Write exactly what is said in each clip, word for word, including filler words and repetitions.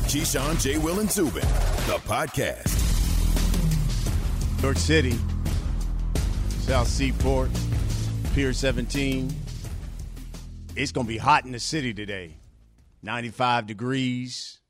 Keyshawn, J. Will, and Zubin, the podcast. New York City, South Seaport, Pier seventeen. It's going to be hot in the city today. ninety-five degrees.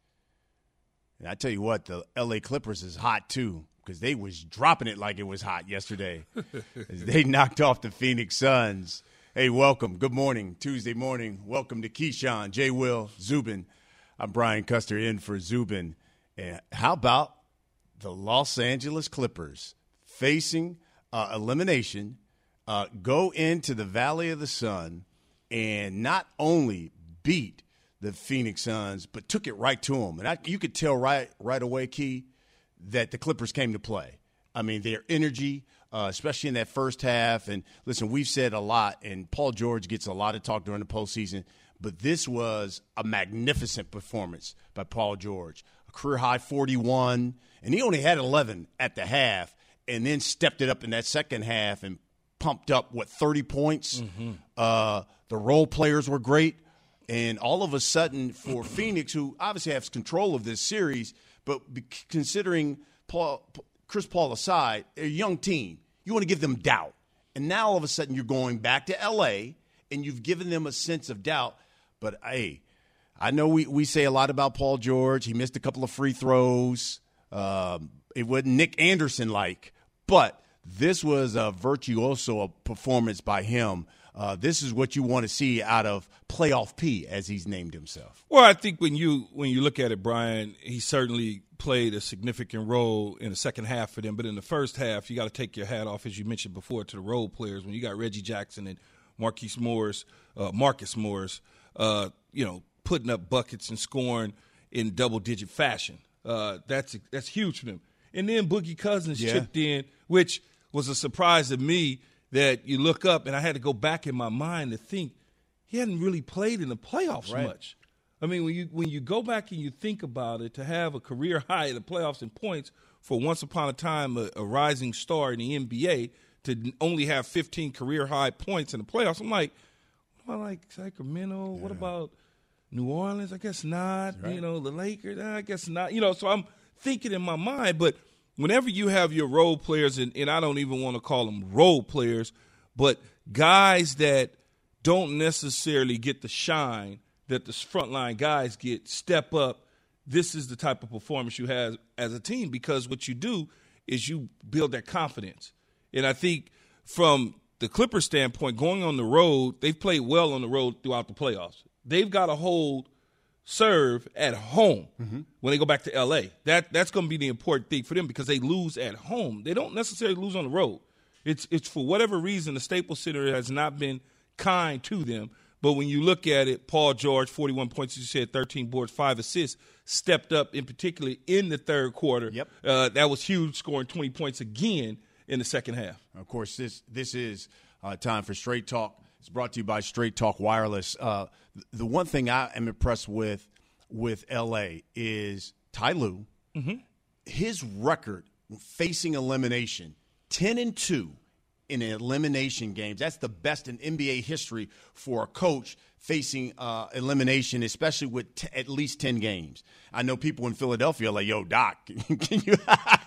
And I tell you what, the L A Clippers is hot too, because they was dropping it like it was hot yesterday. As they knocked off the Phoenix Suns. Hey, welcome. Good morning. Tuesday morning. Welcome to Keyshawn, J. Will, Zubin. I'm Brian Custer in for Zubin. And how about the Los Angeles Clippers facing uh, elimination, uh, go into the Valley of the Sun, and not only beat the Phoenix Suns, but took it right to them. And I, you could tell right right away, Key, that the Clippers came to play. I mean, their energy, uh, especially in that first half. And, listen, we've said a lot, and Paul George gets a lot of talk during the postseason, but this was a magnificent performance by Paul George. A career-high forty-one, and he only had eleven at the half, and then stepped it up in that second half and pumped up, what, thirty points? Mm-hmm. Uh, the role players were great. And all of a sudden, for Phoenix, who obviously has control of this series, but considering Paul, Chris Paul aside, a young team, you want to give them doubt. And now all of a sudden you're going back to L A, and you've given them a sense of doubt. But, hey, I know we, we say a lot about Paul George. He missed a couple of free throws. Um, it wasn't Nick Anderson-like. But this was a virtuoso performance by him. Uh, this is what you want to see out of Playoff P, as he's named himself. Well, I think when you when you look at it, Brian, he certainly played a significant role in the second half for them. But in the first half, you got to take your hat off, as you mentioned before, to the role players. When you got Reggie Jackson and Marquise Morris, uh, Marcus Morris, uh, you know, putting up buckets and scoring in double-digit fashion. Uh, that's that's huge for them. And then Boogie Cousins yeah. chipped in, which was a surprise to me that you look up, and I had to go back in my mind to think he hadn't really played in the playoffs right. much. I mean, when you when you go back and you think about it, to have a career high in the playoffs in points for once upon a time a, a rising star in the N B A to only have fifteen career high points in the playoffs, I'm like, what about like Sacramento? Yeah. What about New Orleans? I guess not. Right. You know, the Lakers? I guess not. You know, so I'm thinking in my mind, but whenever you have your role players, and, and I don't even want to call them role players, but guys that don't necessarily get the shine that the frontline guys get, step up, this is the type of performance you have as a team, because what you do is you build that confidence. And I think from the Clippers standpoint, going on the road, they've played well on the road throughout the playoffs. They've got to hold serve at home mm-hmm. when they go back to L A. That that's going to be the important thing for them, because they lose at home. They don't necessarily lose on the road. It's it's for whatever reason the Staples Center has not been kind to them. But when you look at it, Paul George, forty-one points, as you said, thirteen boards, five assists, stepped up in particular in the third quarter. Yep. Uh, that was huge, scoring twenty points again in the second half. Of course, this this is uh, time for Straight Talk. It's brought to you by Straight Talk Wireless. Uh, the one thing I am impressed with with L A is Ty Lue. Mm-hmm. His record facing elimination, ten and two in elimination games. That's the best in N B A history for a coach facing uh, elimination, especially with t- at least ten games. I know people in Philadelphia are like, yo, Doc, can you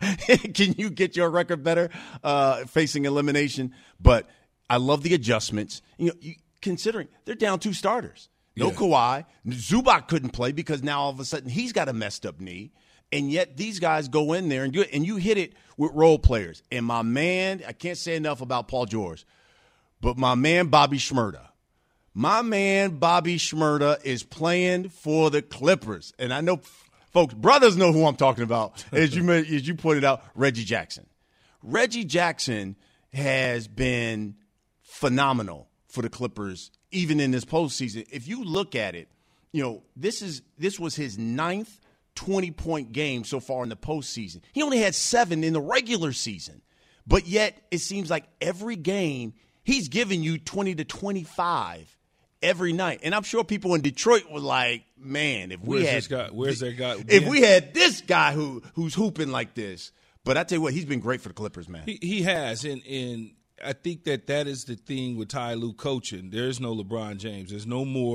can you get your record better uh, facing elimination? But I love the adjustments. You know, you, considering they're down two starters. No yeah. Kawhi. Zubac couldn't play because now all of a sudden he's got a messed up knee. And yet these guys go in there and do it, and you hit it with role players. And my man, I can't say enough about Paul George, but my man Bobby Shmurda. My man Bobby Shmurda is playing for the Clippers. And I know, folks, brothers know who I'm talking about, as you as you pointed out, Reggie Jackson. Reggie Jackson has been phenomenal for the Clippers, even in this postseason. If you look at it, you know, this is this was his ninth twenty-point game so far in the postseason. He only had seven in the regular season. But yet it seems like every game he's giving you twenty to twenty-five every night. And I'm sure people in Detroit were like, man, if we Where's had this guy? Where's that guy? If we had this guy who who's hooping like this. But I tell you what, he's been great for the Clippers, man. He, he has, and and I think that that is the thing with Ty Lue coaching. There's no LeBron James. There's no more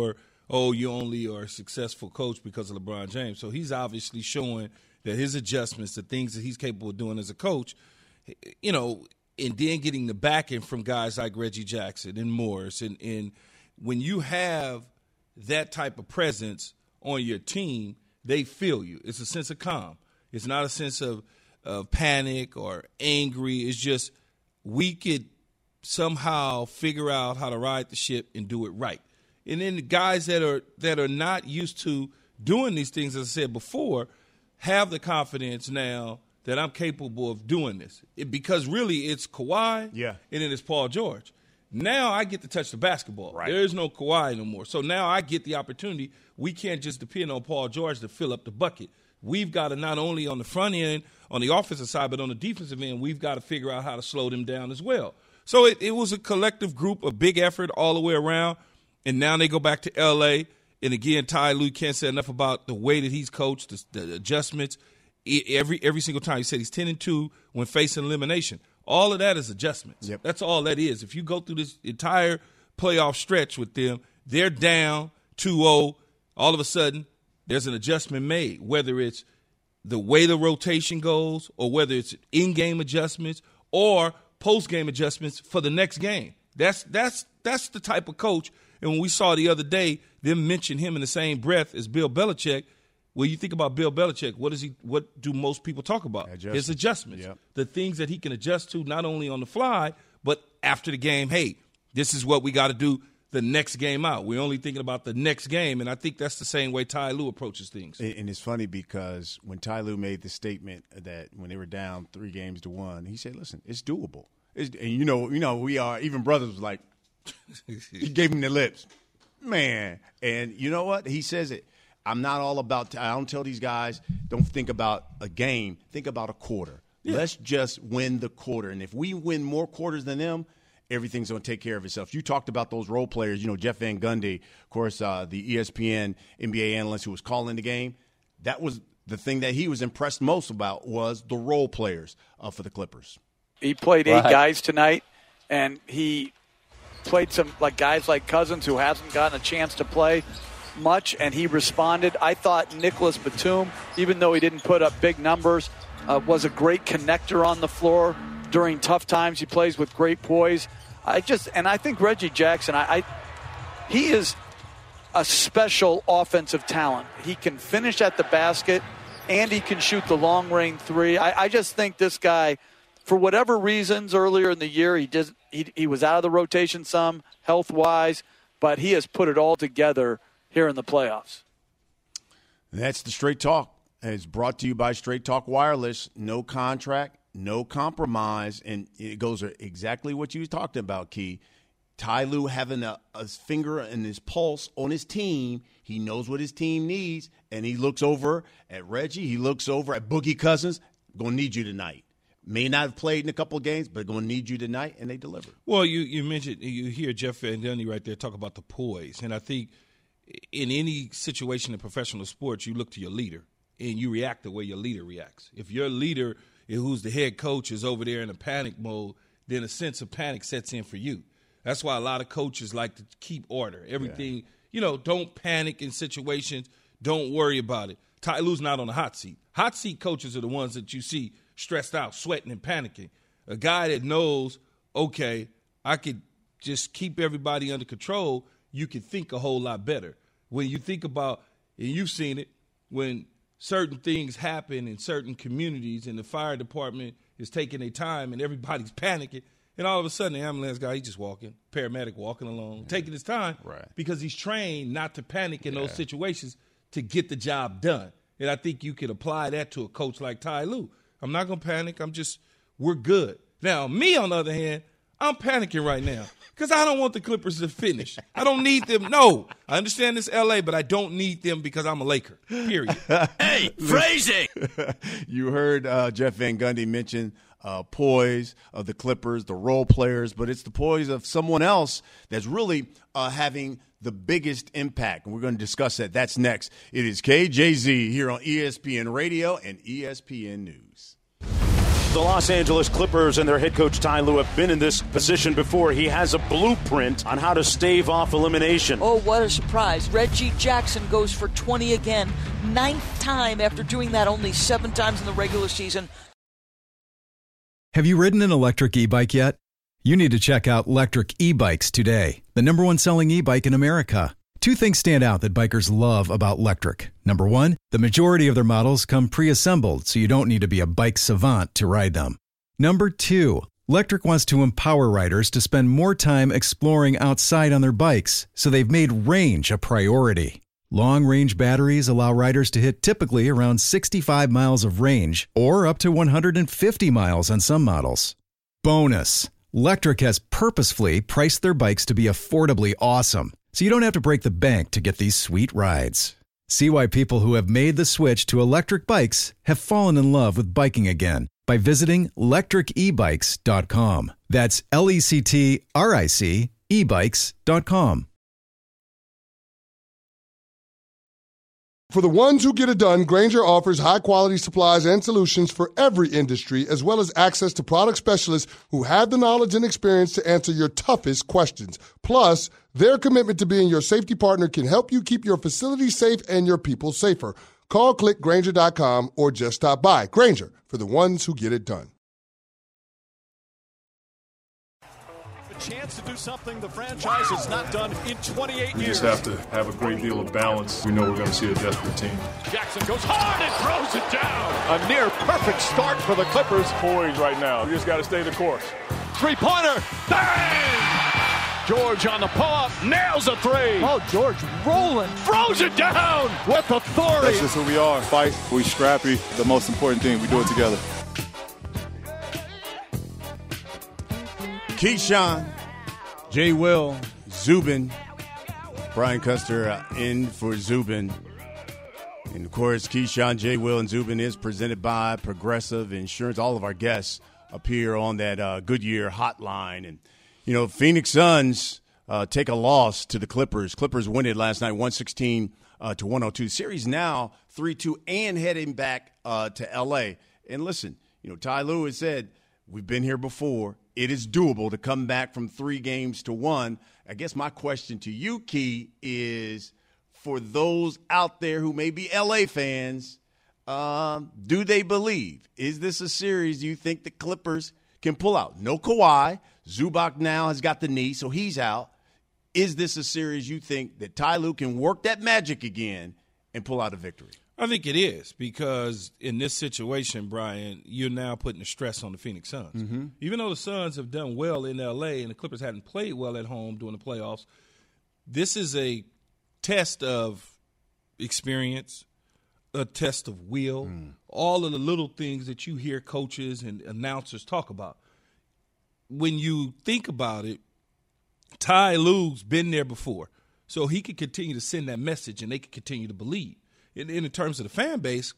oh, you only are a successful coach because of LeBron James. So he's obviously showing that his adjustments, the things that he's capable of doing as a coach, you know, and then getting the backing from guys like Reggie Jackson and Morris. And, and when you have that type of presence on your team, they feel you. It's a sense of calm. It's not a sense of, of panic or angry. It's just we could somehow figure out how to ride the ship and do it right. And then the guys that are that are not used to doing these things, as I said before, have the confidence now that I'm capable of doing this. It, because really it's Kawhi yeah. and then it's Paul George. Now I get to touch the basketball. Right. There is no Kawhi no more. So now I get the opportunity. We can't just depend on Paul George to fill up the bucket. We've got to not only on the front end, on the offensive side, but on the defensive end, we've got to figure out how to slow them down as well. So it, it was a collective group, a big effort all the way around. And now they go back to L A. And again, Ty Lue can't say enough about the way that he's coached, the, the adjustments. Every every single time he said he's ten and two when facing elimination. All of that is adjustments. Yep. That's all that is. If you go through this entire playoff stretch with them, they're down two oh. All of a sudden, there's an adjustment made, whether it's the way the rotation goes or whether it's in-game adjustments or post-game adjustments for the next game. That's that's that's the type of coach. And when we saw the other day them mention him in the same breath as Bill Belichick, when you think about Bill Belichick, what is he? What do most people talk about? Adjustments. His adjustments, Yep. the things that he can adjust to not only on the fly, but after the game. Hey, this is what we got to do the next game out. We're only thinking about the next game, and I think that's the same way Ty Lue approaches things. And it's funny because when Ty Lue made the statement that when they were down three games to one, he said, listen, it's doable. It's, and, you know, you know, we are – even brothers was like – he gave him the lips. Man. And you know what? He says it. I'm not all about – I don't tell these guys, don't think about a game. Think about a quarter. Yeah. Let's just win the quarter. And if we win more quarters than them, everything's going to take care of itself. You talked about those role players. You know, Jeff Van Gundy, of course, uh, the E S P N N B A analyst who was calling the game. That was the thing that he was impressed most about was the role players uh, for the Clippers. He played eight right. guys tonight, and he played some like guys like Cousins who hasn't gotten a chance to play much, and he responded. I thought Nicholas Batum, even though he didn't put up big numbers, uh, was a great connector on the floor during tough times. He plays with great poise. I just and I think Reggie Jackson, I, I he is a special offensive talent. He can finish at the basket, and he can shoot the long range three. I, I just think this guy, for whatever reasons, earlier in the year he did he, he was out of the rotation some health wise, but he has put it all together here in the playoffs. That's the Straight Talk. It's brought to you by Straight Talk Wireless. No contract, no compromise, and it goes exactly what you talked about, Key. Ty Lue having a, a finger in his pulse on his team. He knows what his team needs, and he looks over at Reggie. He looks over at Boogie Cousins. Going to need you tonight. May not have played in a couple of games, but going to need you tonight, and they delivered. Well, you, you mentioned, you hear Jeff Van Gundy right there talk about the poise, and I think in any situation in professional sports, you look to your leader, and you react the way your leader reacts. If your leader, who's the head coach, is over there in a panic mode, then a sense of panic sets in for you. That's why a lot of coaches like to keep order. Everything, yeah. you know, don't panic in situations. Don't worry about it. Ty Lue's not on the hot seat. Hot seat coaches are the ones that you see stressed out, sweating and panicking. A guy that knows, okay, I could just keep everybody under control, you can think a whole lot better. When you think about, and you've seen it, when certain things happen in certain communities and the fire department is taking their time and everybody's panicking, and all of a sudden the ambulance guy, he's just walking, paramedic walking along, yeah. taking his time right. because he's trained not to panic in yeah. those situations to get the job done. And I think you could apply that to a coach like Ty Lue. I'm not going to panic. I'm just, we're good. Now, me, on the other hand, I'm panicking right now because I don't want the Clippers to finish. I don't need them. No, I understand this L A, but I don't need them because I'm a Laker, period. Hey, phrasing! You heard uh, Jeff Van Gundy mention uh, poise of the Clippers, the role players, but it's the poise of someone else that's really uh, having the biggest impact. And we're going to discuss that. That's next. It is K J Z here on E S P N Radio and E S P N News. The Los Angeles Clippers and their head coach Ty Lue have been in this position before. He has a blueprint on how to stave off elimination. Oh, what a surprise. Reggie Jackson goes for twenty again. Ninth time after doing that only seven times in the regular season. Have you ridden an electric e-bike yet? You need to check out Lectric E-Bikes today, the number one selling e-bike in America. Two things stand out that bikers love about Lectric. Number one, the majority of their models come pre-assembled, so you don't need to be a bike savant to ride them. Number two, Lectric wants to empower riders to spend more time exploring outside on their bikes, so they've made range a priority. Long-range batteries allow riders to hit typically around sixty-five miles of range, or up to one hundred fifty miles on some models. Bonus, Lectric has purposefully priced their bikes to be affordably awesome, so you don't have to break the bank to get these sweet rides. See why people who have made the switch to electric bikes have fallen in love with biking again by visiting lectric e bikes dot com. That's L E C T R I C e bikes dot com. For the ones who get it done, Grainger offers high-quality supplies and solutions for every industry, as well as access to product specialists who have the knowledge and experience to answer your toughest questions. Plus, their commitment to being your safety partner can help you keep your facility safe and your people safer. Call, click Grainger dot com, or just stop by. Grainger, for the ones who get it done. Chance to do something the franchise has not done in twenty-eight we years. We just have to have a great deal of balance. We know we're going to see a desperate team. Jackson goes hard and throws it down. A near perfect start for the Clippers. Poised right now. We just got to stay the course. Three-pointer. Bang! George on the pull-up. Nails a three. Oh, George rolling. Throws it down with authority. That's just who we are. Fight. We scrappy. The most important thing, we do it together. Keyshawn, Jay Will, Zubin, Brian Custer uh, in for Zubin. And, of course, Keyshawn, Jay Will, and Zubin is presented by Progressive Insurance. All of our guests appear on that uh, Goodyear hotline. And, you know, Phoenix Suns uh, take a loss to the Clippers. Clippers win it last night, one sixteen uh, to one oh two. Series now three two and heading back uh, to L A. And, listen, you know, Ty Lue has said, we've been here before. It is doable to come back from three games to one. I guess my question to you, Key, is for those out there who may be L A fans, um, do they believe? Is this a series you think the Clippers can pull out? No Kawhi. Zubac now has got the knee, so he's out. Is this a series you think that Ty Lue can work that magic again and pull out a victory? I think it is, because in this situation, Brian, you're now putting the stress on the Phoenix Suns. Mm-hmm. Even though the Suns have done well in L A and the Clippers hadn't played well at home during the playoffs, this is a test of experience, a test of will, mm. all of the little things that you hear coaches and announcers talk about. When you think about it, Ty Lue's been there before, so he could continue to send that message and they could continue to believe. In, in terms of the fan base,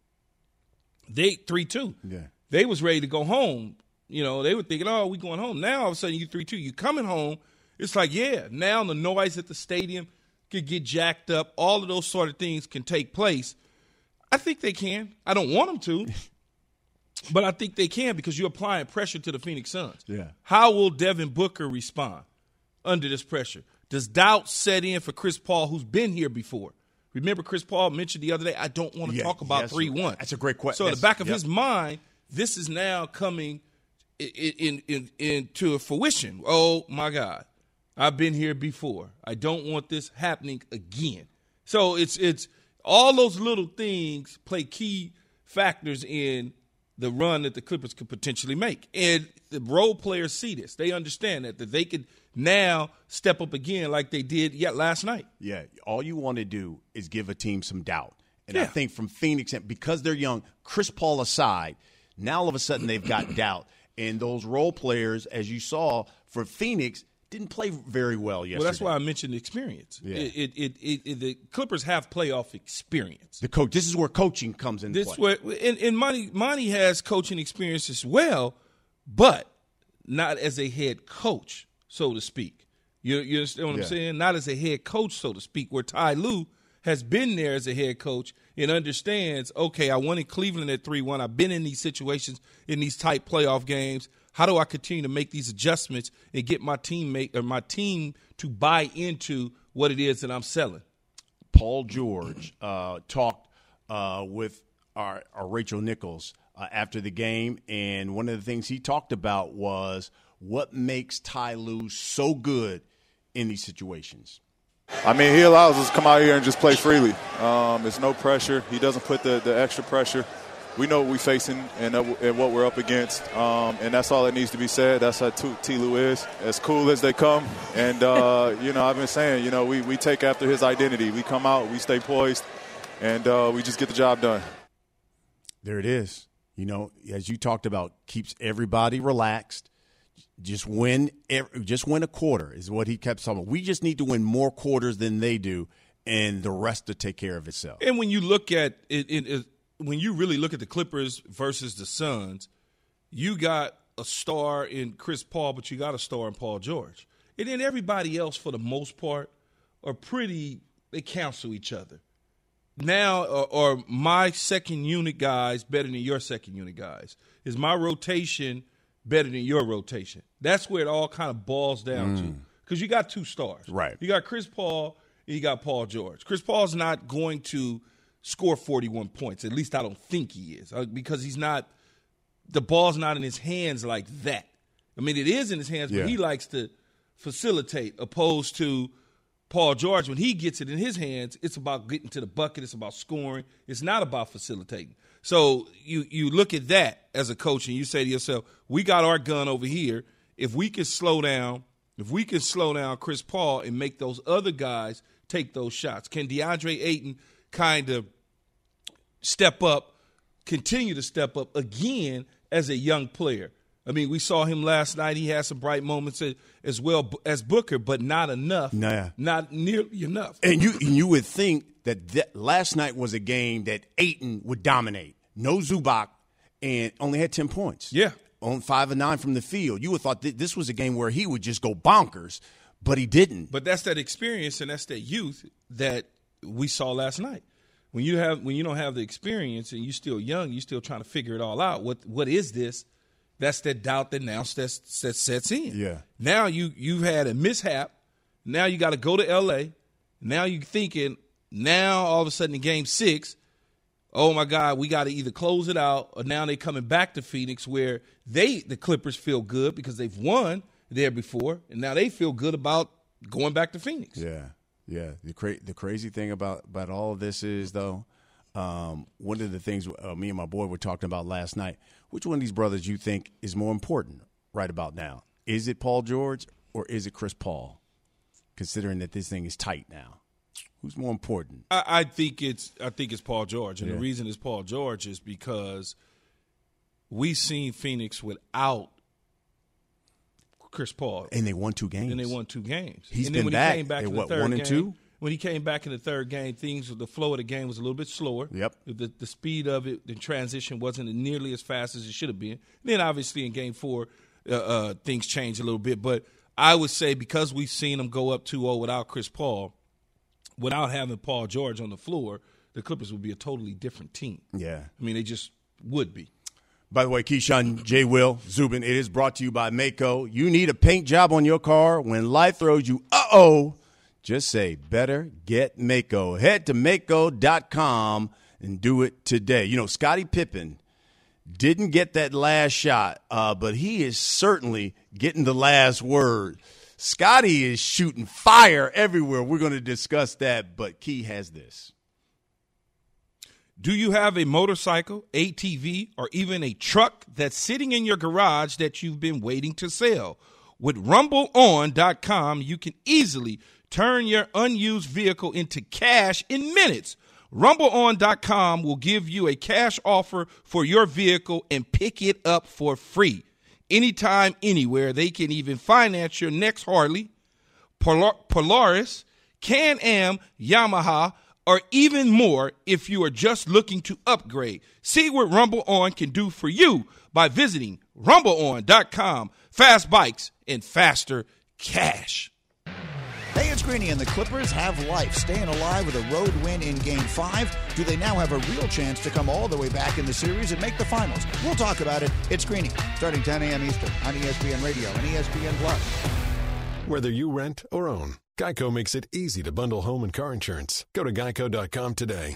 they three two. Yeah. They was ready to go home. You know, they were thinking, oh, we going home. Now all of a sudden you three two. You coming home. It's like, yeah, now the noise at the stadium could get jacked up. All of those sort of things can take place. I think they can. I don't want them to. But I think they can, because you're applying pressure to the Phoenix Suns. Yeah. How will Devin Booker respond under this pressure? Does doubt set in for Chris Paul, who's been here before? Remember, Chris Paul mentioned the other day, I don't want to yeah, talk about three one. That's a great question. So in the back of yep. his mind, this is now coming in, in, in, into fruition. Oh, my God. I've been here before. I don't want this happening again. So it's it's all those little things play key factors in the run that the Clippers could potentially make. And the role players see this. They understand that, that they could now step up again like they did yet last night. Yeah, all you want to do is give a team some doubt. And yeah. I think from Phoenix, because they're young, Chris Paul aside, now all of a sudden they've got doubt. And those role players, as you saw, for Phoenix, didn't play very well yesterday. Well, that's why I mentioned experience. Yeah. It, it, it, it, it, the Clippers have playoff experience. The coach. This is where coaching comes into this play. Where, and and Monty, Monty has coaching experience as well, but not as a head coach, so to speak. You, you understand what yeah. I'm saying? Not as a head coach, so to speak, where Ty Lue has been there as a head coach and understands, okay, I won in Cleveland at three one. I've been in these situations, in these tight playoff games. How do I continue to make these adjustments and get my teammate or my team to buy into what it is that I'm selling? Paul George uh, talked uh, with our, our Rachel Nichols uh, after the game, and one of the things he talked about was what makes Ty Lue so good in these situations. I mean, he allows us to come out here and just play freely. Um, it's no pressure. He doesn't put the, the extra pressure. We know what we're facing and, uh, and what we're up against, um, and that's all that needs to be said. That's how T. Lue is, as cool as they come. And, uh, you know, I've been saying, you know, we, we take after his identity. We come out, we stay poised, and uh, we just get the job done. There it is. You know, as you talked about, keeps everybody relaxed. Just win, just win a quarter is what he kept talking about. We just need to win more quarters than they do, and the rest to take care of itself. And when you look at it, it, it when you really look at the Clippers versus the Suns, you got a star in Chris Paul, but you got a star in Paul George. And then everybody else, for the most part, are pretty – they cancel each other. Now, or, or my second unit guys better than your second unit guys? Is my rotation better than your rotation? That's where it all kind of boils down mm. to. Because you got two stars. Right. You got Chris Paul and you got Paul George. Chris Paul's not going to score forty-one points. At least I don't think he is. Because he's not – the ball's not in his hands like that. I mean, it is in his hands, yeah. but he likes to facilitate opposed to Paul George. When he gets it in his hands, it's about getting to the bucket. It's about scoring. It's not about facilitating. So you you look at that as a coach and you say to yourself, we got our gun over here. If we can slow down, if we can slow down Chris Paul and make those other guys take those shots, can DeAndre Ayton kind of step up, continue to step up again as a young player? I mean, we saw him last night. He had some bright moments as well as Booker, but not enough. Nah. Not nearly enough. And you and you would think that, that last night was a game that Ayton would dominate. No Zubac, and only had ten points. Yeah. On five and nine from the field. You would have thought that this was a game where he would just go bonkers, but he didn't. But that's that experience and that's that youth that we saw last night. When you have when you don't have the experience and you're still young, you're still trying to figure it all out. What what is this? That's that doubt that now sets, that sets in. Yeah. Now you, you've had a mishap. Now you got to go to L A. Now you're thinking, now all of a sudden in game six, oh, my God, we got to either close it out or now they're coming back to Phoenix where they the Clippers feel good because they've won there before, and now they feel good about going back to Phoenix. Yeah, yeah. The, cra- the crazy thing about, about all of this is, though, Um, one of the things uh, me and my boy were talking about last night, which one of these brothers you think is more important right about now? Is it Paul George or is it Chris Paul, considering that this thing is tight now? Who's more important? I, I think it's I think it's Paul George. And yeah. the reason it's Paul George is because we've seen Phoenix without Chris Paul. And they won two games. And they won two games. He's and been then when back. He came back They, in what, the third one and game, two? When he came back in the third game, things, the flow of the game was a little bit slower. Yep. The, the speed of it, the transition wasn't nearly as fast as it should have been. Then, obviously, in game four, uh, uh, things changed a little bit. But I would say because we've seen them go up two oh without Chris Paul, without having Paul George on the floor, the Clippers would be a totally different team. Yeah. I mean, they just would be. By the way, Keyshawn, J. Will, Zubin, it is brought to you by Maaco. You need a paint job on your car when life throws you, uh-oh. Just say, better get Maaco. Head to Maaco dot com and do it today. You know, Scottie Pippen didn't get that last shot, uh, but he is certainly getting the last word. Scottie is shooting fire everywhere. We're going to discuss that, but Key has this. Do you have a motorcycle, A T V, or even a truck that's sitting in your garage that you've been waiting to sell? With rumble on dot com, you can easily turn your unused vehicle into cash in minutes. rumble on dot com will give you a cash offer for your vehicle and pick it up for free. Anytime, anywhere. They can even finance your next Harley, Polar- Polaris, Can-Am, Yamaha, or even more if you are just looking to upgrade. See what Rumble On can do for you by visiting rumble on dot com. Fast bikes and faster cash. Hey, it's Chris Greeny and the Clippers have life, staying alive with a road win in Game five. Do they now have a real chance to come all the way back in the series and make the finals? We'll talk about it. It's Greeny, starting ten a.m. Eastern on E S P N Radio and E S P N Plus. Whether you rent or own, Geico makes it easy to bundle home and car insurance. Go to geico dot com today.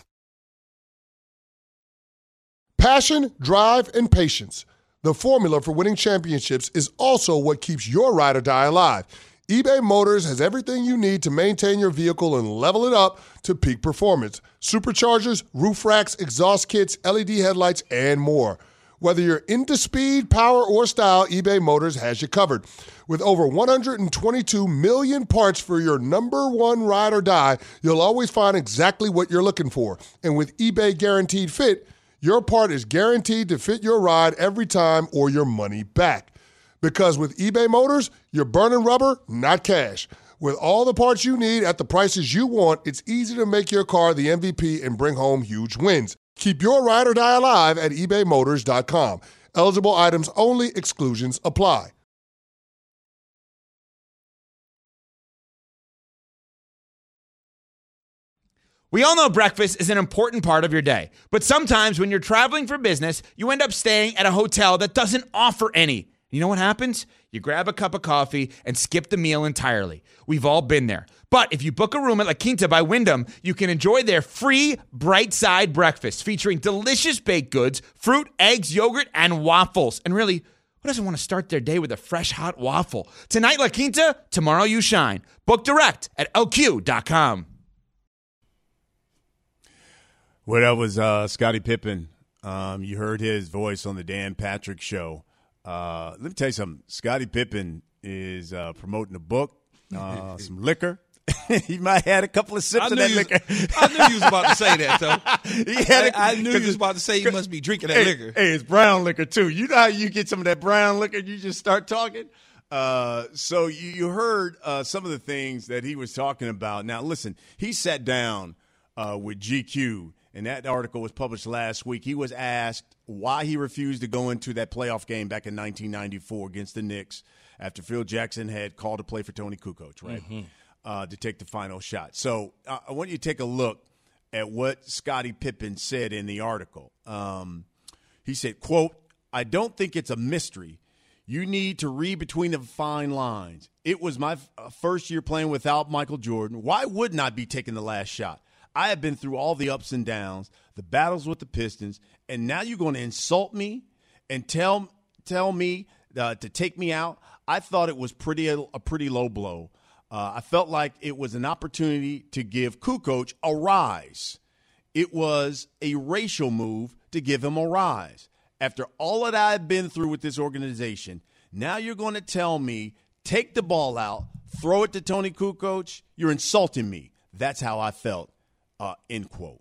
Passion, drive, and patience. The formula for winning championships is also what keeps your ride or die alive. eBay Motors has everything you need to maintain your vehicle and level it up to peak performance. Superchargers, roof racks, exhaust kits, L E D headlights, and more. Whether you're into speed, power, or style, eBay Motors has you covered. With over one hundred twenty-two million parts for your number one ride or die, you'll always find exactly what you're looking for. And with eBay Guaranteed Fit, your part is guaranteed to fit your ride every time or your money back. Because with eBay Motors, you're burning rubber, not cash. With all the parts you need at the prices you want, it's easy to make your car the M V P and bring home huge wins. Keep your ride or die alive at ebay motors dot com. Eligible items only. Exclusions apply. We all know breakfast is an important part of your day, but sometimes when you're traveling for business, you end up staying at a hotel that doesn't offer any. You know what happens? You grab a cup of coffee and skip the meal entirely. We've all been there. But if you book a room at La Quinta by Wyndham, you can enjoy their free Bright Side breakfast featuring delicious baked goods, fruit, eggs, yogurt, and waffles. And really, who doesn't want to start their day with a fresh, hot waffle? Tonight, La Quinta, tomorrow you shine. Book direct at L Q dot com. Well, that was uh, Scottie Pippen. Um, you heard his voice on the Dan Patrick Show. Uh, let me tell you something. Scottie Pippen is uh, promoting a book, uh, some liquor. He might have had a couple of sips of that you, liquor. I knew you was about to say that, though. he had I, I knew you was about to say he must be drinking that hey, liquor. Hey, it's brown liquor, too. You know how you get some of that brown liquor and you just start talking? Uh, so you, you heard uh, some of the things that he was talking about. Now, listen, he sat down uh, with G Q, and that article was published last week. He was asked why he refused to go into that playoff game back in nineteen ninety-four against the Knicks after Phil Jackson had called to play for Tony Kukoc, right, mm-hmm. uh, to take the final shot. So uh, I want you to take a look at what Scottie Pippen said in the article. Um, he said, quote, "I don't think it's a mystery. You need to read between the fine lines. It was my f- first year playing without Michael Jordan. Why wouldn't I be taking the last shot? I have been through all the ups and downs, the battles with the Pistons, and now you're going to insult me and tell tell me uh, to take me out? I thought it was pretty a, a pretty low blow. Uh, I felt like it was an opportunity to give Kukoc a rise. It was a racial move to give him a rise. After all that I've been through with this organization, now you're going to tell me, take the ball out, throw it to Tony Kukoc? You're insulting me. That's how I felt." Uh, end quote.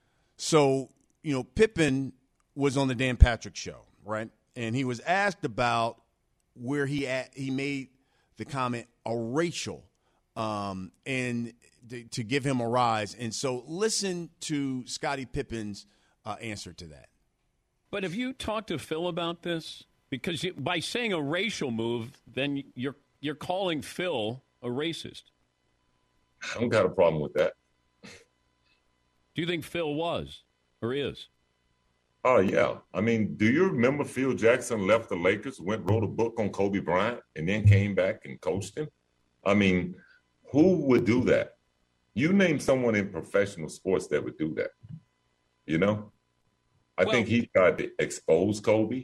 So, you know, Pippen was on the Dan Patrick Show, right? And he was asked about where he at, he made the comment a racial um, and th- to give him a rise. And so listen to Scottie Pippen's uh, answer to that. But have you talked to Phil about this? Because you, by saying a racial move, then you're you're calling Phil a racist. I don't got a problem with that. Do you think Phil was or is? Oh, yeah. I mean, do you remember Phil Jackson left the Lakers, went, wrote a book on Kobe Bryant, and then came back and coached him? I mean, who would do that? You name someone in professional sports that would do that, you know? I well, think he tried to expose Kobe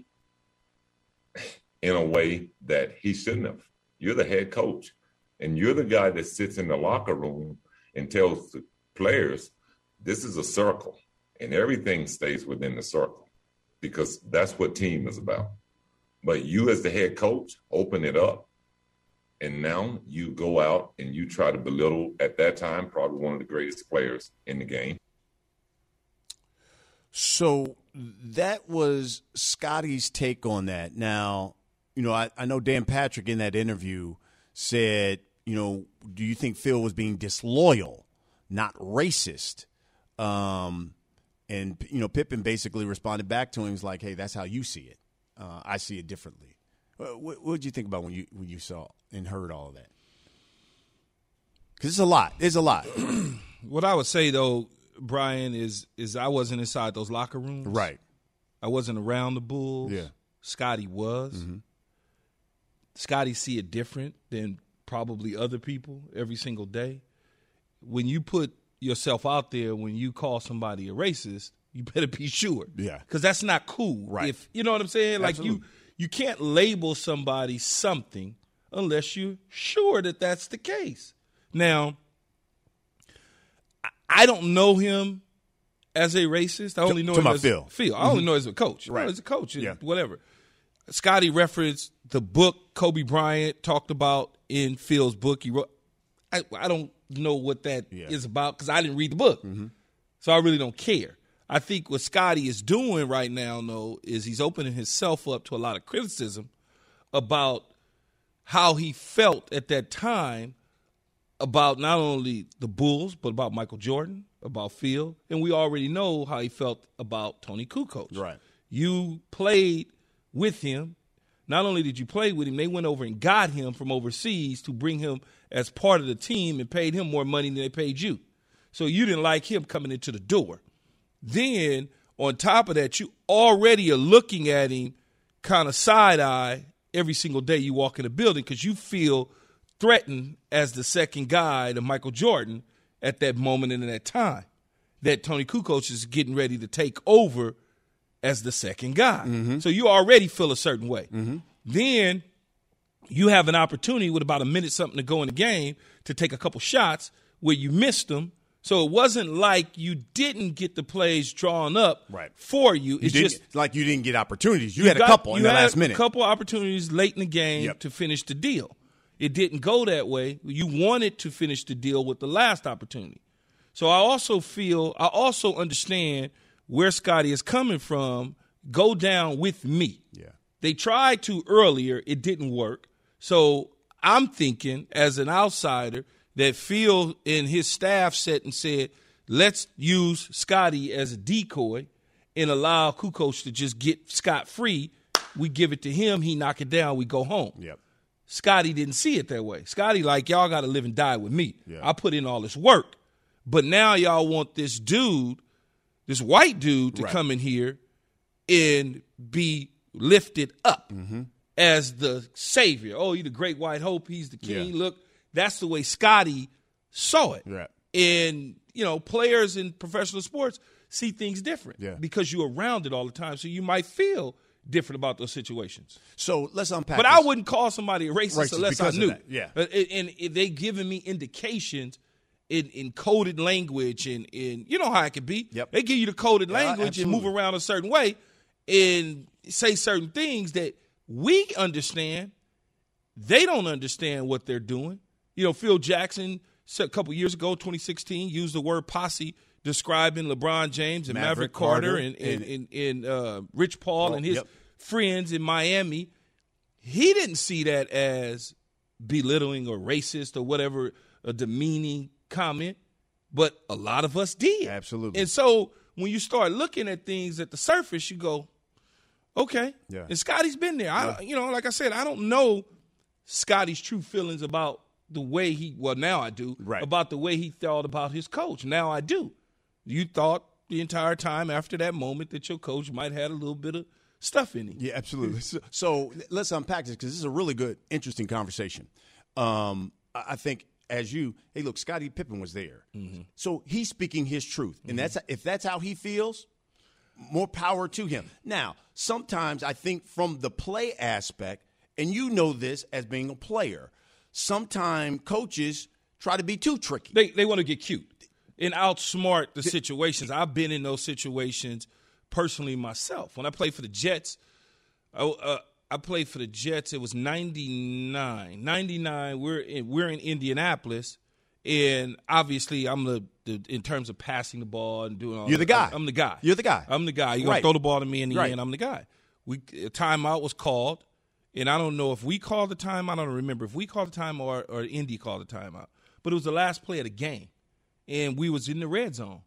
in a way that he shouldn't have. You're the head coach, and you're the guy that sits in the locker room and tells the players, this is a circle, and everything stays within the circle because that's what team is about. But you as the head coach, open it up, and now you go out and you try to belittle, at that time, probably one of the greatest players in the game. So that was Scottie's take on that. Now, you know, I, I know Dan Patrick in that interview said, you know, do you think Phil was being disloyal, not racist? Um, and, you know, Pippen basically responded back to him. He's like, hey, that's how you see it. Uh, I see it differently. What, what did you think about when you when you saw and heard all of that? Because it's a lot. It's a lot. What I would say, though, Brian, is is I wasn't inside those locker rooms. Right. I wasn't around the Bulls. Yeah. Scotty was. Mm-hmm. Scotty see it different than probably other people every single day. When you put yourself out there, when you call somebody a racist, you better be sure. Yeah. Because that's not cool. Right. If you know what I'm saying? Like Absolutely. you you can't label somebody something unless you're sure that that's the case. Now, I- I don't know him as a racist. I only know to him my as Phil. Phil. I only Mhm. know him as a coach. Right. Right. As a coach, Yeah. whatever. Scotty referenced the book Kobe Bryant talked about in Phil's book. He wrote. I, I don't know what that Yeah. is about because I didn't read the book, Mhm. so I really don't care. I think what Scotty is doing right now, though, is he's opening himself up to a lot of criticism about how he felt at that time about not only the Bulls, but about Michael Jordan, about Phil, and we already know how he felt about Tony Kukoc. Right. You played with him. Not only did you play with him, they went over and got him from overseas to bring him as part of the team and paid him more money than they paid you. So you didn't like him coming into the door. Then, on top of that, you already are looking at him kind of side-eye every single day you walk in the building because you feel threatened as the second guy to Michael Jordan at that moment and at that time that Tony Kukoc is getting ready to take over as the second guy. Mm-hmm. So you already feel a certain way. Mm-hmm. Then you have an opportunity with about a minute something to go in the game to take a couple shots where you missed them. So it wasn't like you didn't get the plays drawn up Right. for you. You It's didn't- just like you didn't get opportunities. You, had got- a couple in you the had last minute. a couple opportunities late in the game Yep. to finish the deal. It didn't go that way. You wanted to finish the deal with the last opportunity. So I also feel, I also understand where Scotty is coming from. Go down with me. Yeah. They tried to earlier. It didn't work. So I'm thinking as an outsider that Phil and his staff sat and said, let's use Scotty as a decoy and allow Kukoc to just get scot-free. We give it to him. He knock it down. We go home. Yep. Scotty didn't see it that way. Scotty like, y'all got to live and die with me. Yeah. I put in all this work. But now y'all want this dude, this white dude to Right. come in here and be lifted up Mm-hmm. as the savior. Oh, he's the great white hope. He's the king. Yeah. Look, that's the way Scotty saw it. Right. And, you know, players in professional sports see things different Yeah. because you're around it all the time. So you might feel different about those situations. So let's unpack But this. I wouldn't call somebody a racist, Racist unless I because of knew. that, yeah. Uh, And, and they giving me indications in, in coded language and in you know how it can be. Yep. They give you the coded Yeah, language and move absolutely. around a certain way and say certain things that we understand. They don't understand what they're doing. You know, Phil Jackson a couple years ago, twenty sixteen, used the word posse describing LeBron James and Maverick, Maverick Carter, Carter and and, and- and, and uh, Rich Paul Paul, and his yep. friends in Miami. He didn't see that as belittling or racist or whatever, a demeaning comment, but a lot of us did. Absolutely. And so when you start looking at things at the surface, you go, okay. Yeah. And Scotty's been there. I, you know, like I said, I don't know Scotty's true feelings about the way he, well, now I do, Right. about the way he thought about his coach. Now I do. You thought the entire time after that moment that your coach might have had a little bit of stuff in him. Yeah, absolutely. So, so let's unpack this because this is a really good, interesting conversation. Um, I I think as you, hey, look, Scottie Pippen was there, Mm-hmm. so he's speaking his truth, and that's if that's how he feels, more power to him. Now, sometimes I think from the play aspect, and you know this as being a player, sometimes coaches try to be too tricky. They they want to get cute and outsmart the situations. I've been in those situations personally myself. When I played for the Jets, I, uh, I played for the Jets. It was ninety-nine. ninety-nine, we're in, we're in Indianapolis, and obviously I'm the, the in terms of passing the ball and doing all You're the guy. I'm the guy. You're the guy. I'm the guy. You're going Right. to throw the ball to me in the Right. end, I'm the guy. We a timeout was called, and I don't know if we called the timeout. I don't remember if we called the timeout or, or Indy called the timeout. But it was the last play of the game, and we was in the red zone.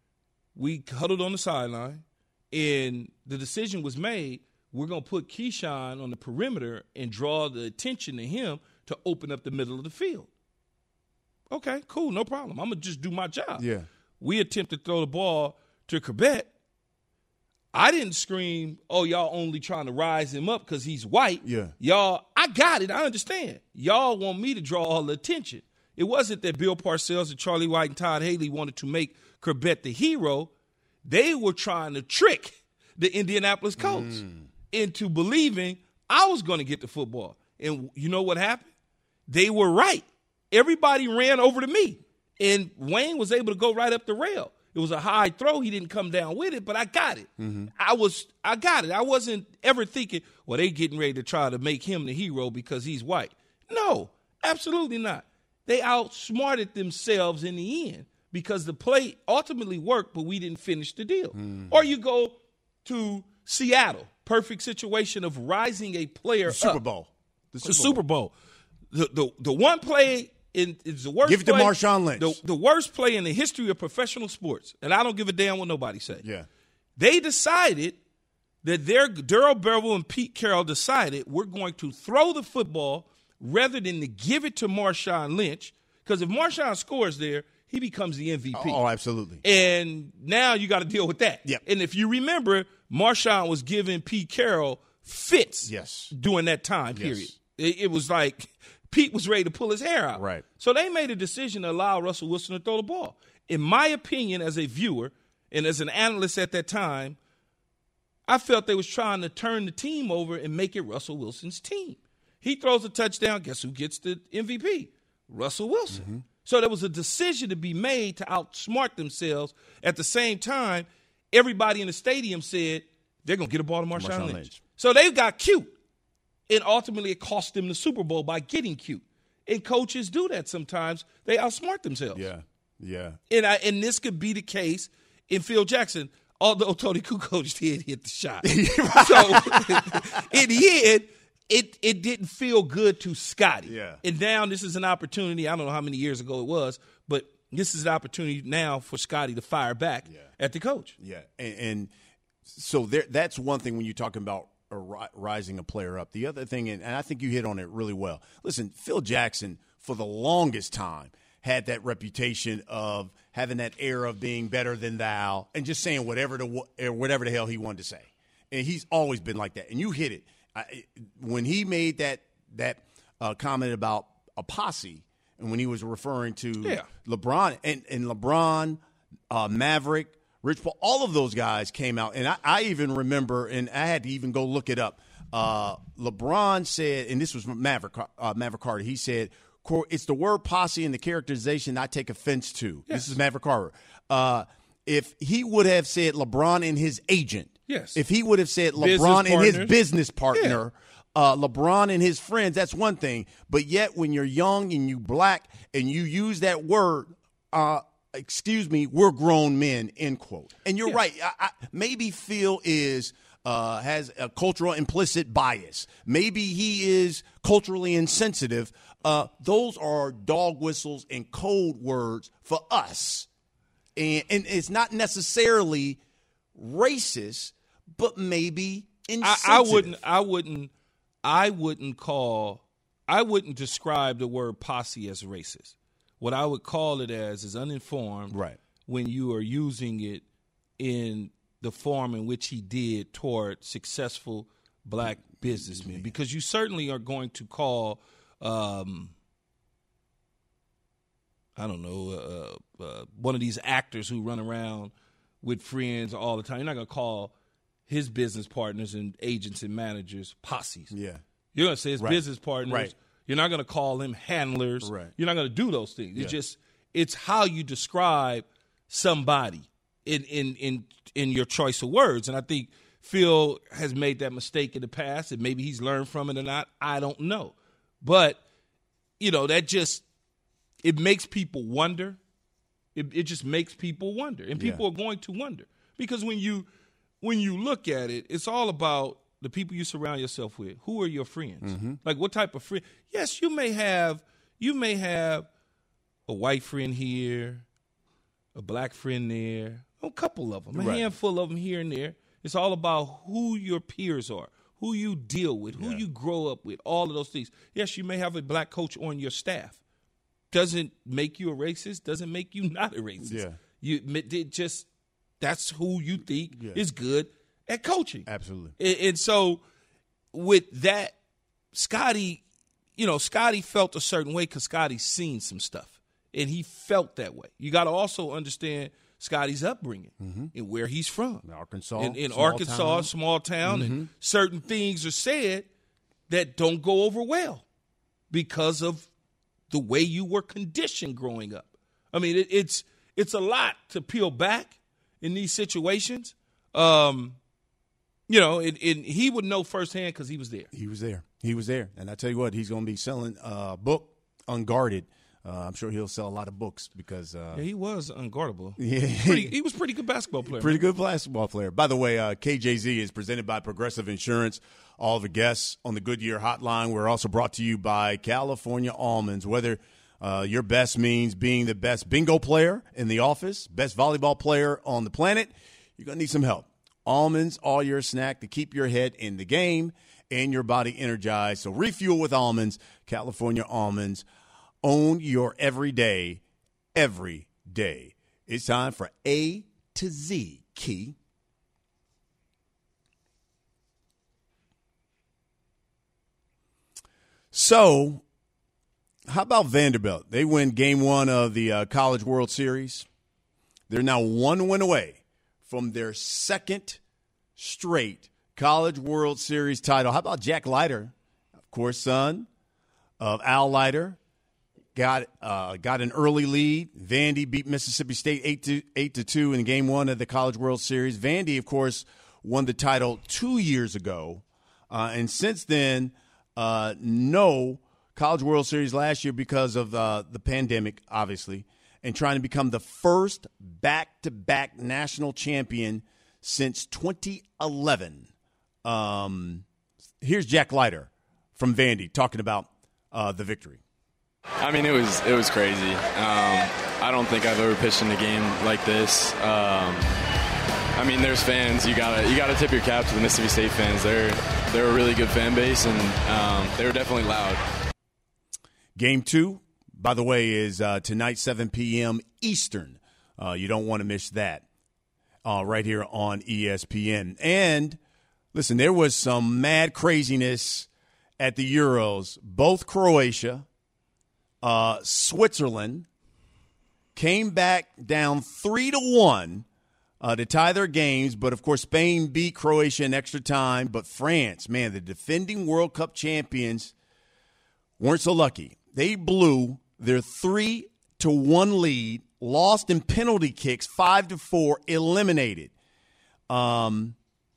We huddled on the sideline, and the decision was made, we're going to put Keyshawn on the perimeter and draw the attention to him to open up the middle of the field. Okay, cool, no problem. I'm going to just do my job. Yeah. We attempted to throw the ball to Corbett. I didn't scream, oh, y'all only trying to rise him up because he's white. Yeah. Y'all, I got it. I understand. Y'all want me to draw all the attention. It wasn't that Bill Parcells and Charlie White and Todd Haley wanted to make Corbett the hero. They were trying to trick the Indianapolis Colts mm. into believing I was going to get the football. And you know what happened? They were right. Everybody ran over to me. And Wayne was able to go right up the rail. It was a high throw. He didn't come down with it, but I got it. Mm-hmm. I was, I got it. I wasn't ever thinking, well, they getting ready to try to make him the hero because he's white. No, absolutely not. They outsmarted themselves in the end because the play ultimately worked, but we didn't finish the deal. Mm. Or you go to Seattle, perfect situation of rising a player the Super up. Bowl. The Super, the Super Bowl. Bowl. The, the, the one play in, is the worst Give it play, to Marshawn Lynch. The, the worst play in the history of professional sports, and I don't give a damn what nobody say. Yeah. They decided that their Darrell Bevel and Pete Carroll decided we're going to throw the football rather than to give it to Marshawn Lynch, because if Marshawn scores there, he becomes the M V P. Oh, absolutely. And now you got to deal with that. Yep. And if you remember, Marshawn was giving Pete Carroll fits yes. during that time period. Yes. It, it was like Pete was ready to pull his hair out. Right. So they made a decision to allow Russell Wilson to throw the ball. In my opinion, as a viewer and as an analyst at that time, I felt they was trying to turn the team over and make it Russell Wilson's team. He throws a touchdown. Guess who gets the M V P? Russell Wilson. Mm-hmm. So there was a decision to be made to outsmart themselves. At the same time, everybody in the stadium said they're going to get a ball to Marshawn, Marshawn Lynch. Lynch. So they got cute. And ultimately it cost them the Super Bowl by getting cute. And coaches do that sometimes. They outsmart themselves. Yeah, yeah. And, I, and this could be the case in Phil Jackson, although Tony Kukoc did hit the shot. So in the end, It it didn't feel good to Scotty. Yeah. And now this is an opportunity. I don't know how many years ago it was, but this is an opportunity now for Scotty to fire back yeah. at the coach. Yeah. And, and so there, that's one thing when you're talking about a ri- rising a player up. The other thing, and I think you hit on it really well. Listen, Phil Jackson, for the longest time, had that reputation of having that air of being better than thou and just saying whatever the, whatever the hell he wanted to say. And he's always been like that. And you hit it. I, when he made that that uh, comment about a posse, and when he was referring to yeah. LeBron and, and LeBron, uh, Maverick, Rich Paul, all of those guys came out, and I, I even remember, and I had to even go look it up. Uh, LeBron said, and this was Maverick uh, Maverick Carter. He said, "It's the word posse and the characterization I take offense to." Yes. This is Maverick Carter. Uh, if he would have said LeBron and his agent. Yes. If he would have said Business LeBron and partners. his business partner, yeah. uh, LeBron and his friends, that's one thing. But yet when you're young and you black and you use that word, uh, excuse me, we're grown men, end quote. And you're yeah. right. I, I, maybe Phil is uh, has a cultural implicit bias. Maybe he is culturally insensitive. Uh, those are dog whistles and code words for us. And, and it's not necessarily racist, but maybe insensitive. I, I wouldn't. I wouldn't. I wouldn't call. I wouldn't describe the word posse as racist. What I would call it as is uninformed. Right. When you are using it in the form in which he did toward successful black businessmen, because you certainly are going to call. Um, I don't know, uh, uh, one of these actors who run around with friends all the time. You're not going to call his business partners and agents and managers posses. Yeah. You're going to say his right. business partners. Right. You're not going to call them handlers. Right. You're not going to do those things. Yeah. It's just it's how you describe somebody in, in, in, in your choice of words. And I think Phil has made that mistake in the past, and maybe he's learned from it or not. I don't know. But, you know, that just – it makes people wonder. It, it just makes people wonder, and people yeah. are going to wonder because when you when you look at it, it's all about the people you surround yourself with. Who are your friends? Mm-hmm. Like what type of friend? Yes, you may have you may have a white friend here, a black friend there, a couple of them, a right. handful of them here and there. It's all about who your peers are, who you deal with, who yeah. you grow up with, all of those things. Yes, you may have a black coach on your staff. doesn't make you a racist, doesn't make you not a racist. Yeah. You it just that's who you think Yeah. is good at coaching. Absolutely. And, and so with that, Scotty, you know, Scotty felt a certain way because Scotty's seen some stuff, and he felt that way. You got to also understand Scotty's upbringing Mm-hmm. and where he's from. Arkansas. In, in small Arkansas, town. small town, Mhm. and certain things are said that don't go over well because of the way you were conditioned growing up. I mean, it, it's it's a lot to peel back in these situations. Um, you know, and, and he would know firsthand because he was there. He was there. He was there. And I tell you what, he's going to be selling a book, Unguarded. Uh, I'm sure he'll sell a lot of books because uh, Yeah, he was unguardable. Yeah. Pretty, he was a pretty good basketball player. Pretty good basketball player. By the way, uh, K J Z is presented by Progressive Insurance. All the guests on the Goodyear Hotline. We're also brought to you by California Almonds. Whether uh, your best means being the best bingo player in the office, best volleyball player on the planet, you're going to need some help. Almonds are your snack to keep your head in the game and your body energized. So refuel with almonds. California Almonds. Own your everyday, every day. It's time for A to Z, Key. So, how about Vanderbilt? They win game one of the uh, College World Series. They're now one win away from their second straight College World Series title. How about Jack Leiter, of course, son of Al Leiter, got uh, got an early lead. Vandy beat Mississippi State eight to eight to two in game one of the College World Series. Vandy, of course, won the title two years ago, uh, and since then, uh, no College World Series last year because of uh, the pandemic, obviously, and trying to become the first back-to-back national champion since twenty eleven. Um, here's Jack Leiter from Vandy talking about uh, the victory. I mean, it was it was crazy. Um, I don't think I've ever pitched in a game like this. Um, I mean, there's fans. You gotta you gotta tip your cap to the Mississippi State fans. They're they're a really good fan base, and um, they were definitely loud. Game two, by the way, is uh, tonight, seven p.m. Eastern. Uh, you don't want to miss that uh, right here on E S P N. And listen, there was some mad craziness at the Euros. Both Croatia, uh, Switzerland came back down three to one uh, to tie their games. But, of course, Spain beat Croatia in extra time. But France, man, the defending World Cup champions weren't so lucky. They blew their three to one lead, lost in penalty kicks, five to four, eliminated. Um,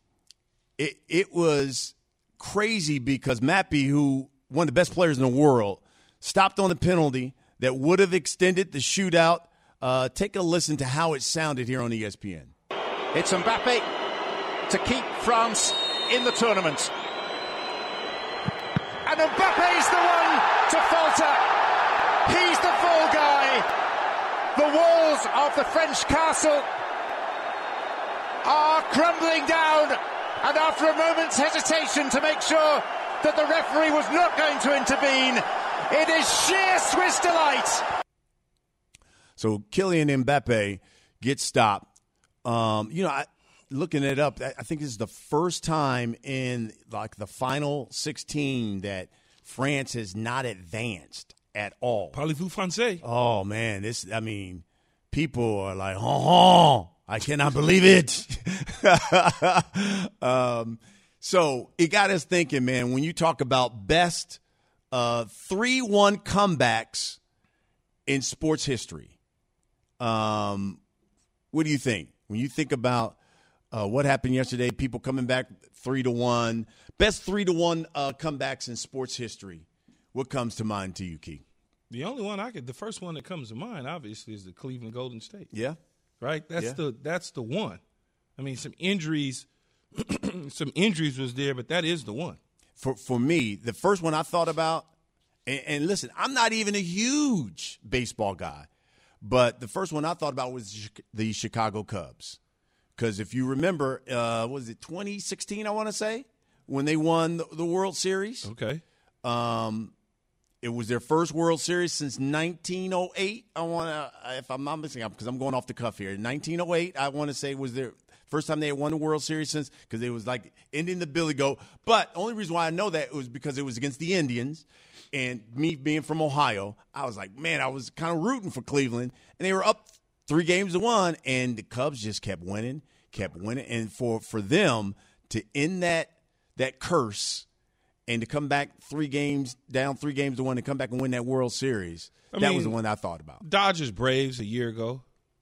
it it was crazy because Mappy, who one of the best players in the world, stopped on the penalty that would have extended the shootout. Uh, take a listen to how it sounded here on E S P N. It's Mbappe to keep France in the tournament. And Mbappe's the one to falter. He's the fall guy. The walls of the French castle are crumbling down. And after a moment's hesitation to make sure that the referee was not going to intervene, it is sheer Swiss delight. So Kylian Mbappe gets stopped. Um, you know, I, looking it up, I think this is the first time in like the final sixteen that France has not advanced at all. Parlez-vous français? Oh man, this. I mean, people are like, oh, oh I cannot believe it. um, so it got us thinking, man. When you talk about best uh, three one comebacks in sports history, um, what do you think? When you think about uh, what happened yesterday, people coming back three to one, best three to one uh, comebacks in sports history, what comes to mind to you, Key? The only one I could, the first one that comes to mind, obviously, is the Cleveland Golden State. Yeah, right. That's yeah. the that's the one. I mean, some injuries, some injuries was there, but that is the one. For for me, the first one I thought about, and, and listen, I'm not even a huge baseball guy. But the first one I thought about was the Chicago Cubs. Because if you remember, uh, was it twenty sixteen, I want to say, when they won the, the World Series? Okay. Um, It was their first World Series since nineteen oh eight. I want to, if I'm not mistaken, because I'm going off the cuff here. nineteen oh eight, I want to say, was their first time they had won the World Series since, because it was like ending the Billy Goat. But the only reason why I know that was because it was against the Indians. And me being from Ohio, I was like, man, I was kind of rooting for Cleveland. And they were up three games to one, and the Cubs just kept winning, kept winning. And for, for them to end that that curse and to come back three games, down three games to one, and come back and win that World Series, I that mean, was the one I thought about. Dodgers Braves a year ago.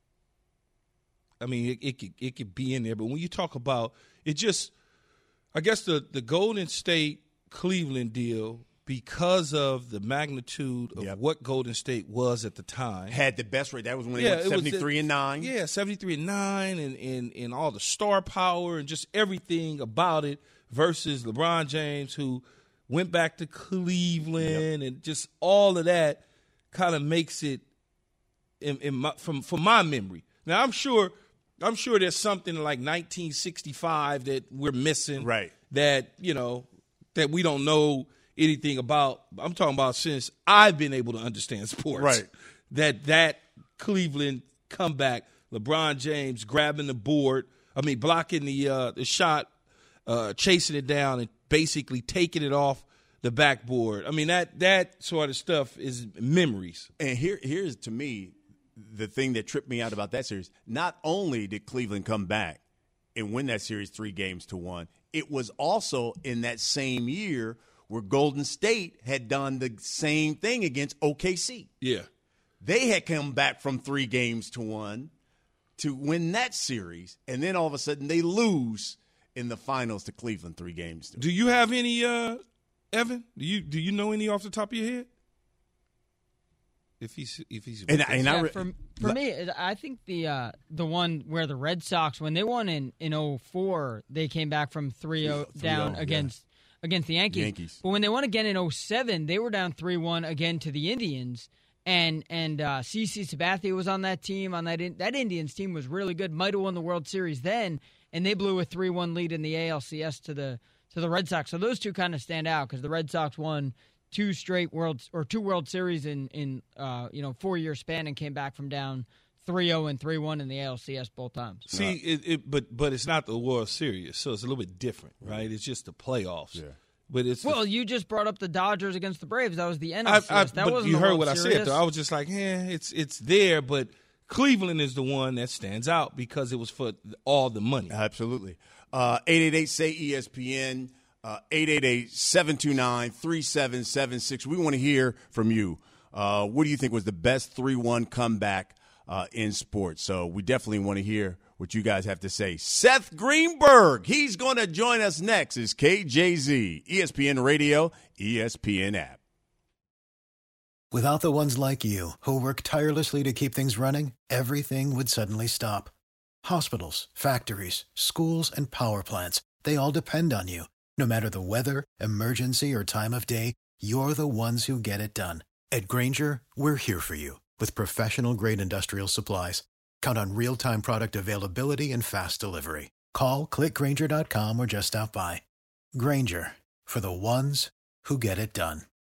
I mean, it, it could it could be in there, but when you talk about it, just I guess the the Golden State Cleveland deal, because of the magnitude of yep. what Golden State was at the time, had the best rate. That was when they yeah, went seventy-three and nine. Yeah, seventy-three and nine, and, and and all the star power and just everything about it. Versus LeBron James, who went back to Cleveland, yep. and just all of that kind of makes it in, in my, from from my memory. Now I'm sure. I'm sure there's something like nineteen sixty-five that we're missing, right? That, you know, that we don't know anything about. I'm talking about since I've been able to understand sports, right? That that Cleveland comeback, LeBron James grabbing the board, I mean blocking the uh, the shot, uh, chasing it down, and basically taking it off the backboard. I mean that that sort of stuff is memories. And here here's to me the thing that tripped me out about that series. Not only did Cleveland come back and win that series three games to one, it was also in that same year where Golden State had done the same thing against O K C. Yeah. They had come back from three games to one to win that series, and then all of a sudden they lose in the finals to Cleveland three games to one. Do you have any, uh, Evan? Do you do you know any off the top of your head? If he's if he's and, and yeah, I re- for, for me, I think the uh, the one where the Red Sox, when they won in in oh four, they came back from three oh down against yeah. against the Yankees. Yankees. But when they won again in oh seven, they were down three one again to the Indians. And and uh, CeCe Sabathia was on that team. On that in, that Indians team was really good. Might have won the World Series then, and they blew a three one lead in the A L C S to the to the Red Sox. So those two kind of stand out because the Red Sox won two straight worlds or two World Series in in uh, you know four year span and came back from down three oh and three one in the A L C S both times. See, it, it, but but it's not the World Series, so it's a little bit different, right? It's just the playoffs. Yeah. But it's well, the, you just brought up the Dodgers against the Braves. That was the N L C S. I, I, that but wasn't you the heard World what Series. I said, though. I was just like, yeah, it's it's there, but Cleveland is the one that stands out because it was for all the money. Absolutely. Uh, eight eight eight, say E S P N. Uh, eight eight eight, seven two nine, three seven seven six. We want to hear from you. Uh, what do you think was the best three one comeback uh, in sports? So we definitely want to hear what you guys have to say. Seth Greenberg, he's going to join us next. Is K J Z, E S P N Radio, E S P N app. Without the ones like you, who work tirelessly to keep things running, everything would suddenly stop. Hospitals, factories, schools, and power plants, they all depend on you. No matter the weather, emergency, or time of day, you're the ones who get it done. At Grainger, we're here for you with professional-grade industrial supplies. Count on real-time product availability and fast delivery. Call, click Grainger dot com, or just stop by. Grainger, for the ones who get it done.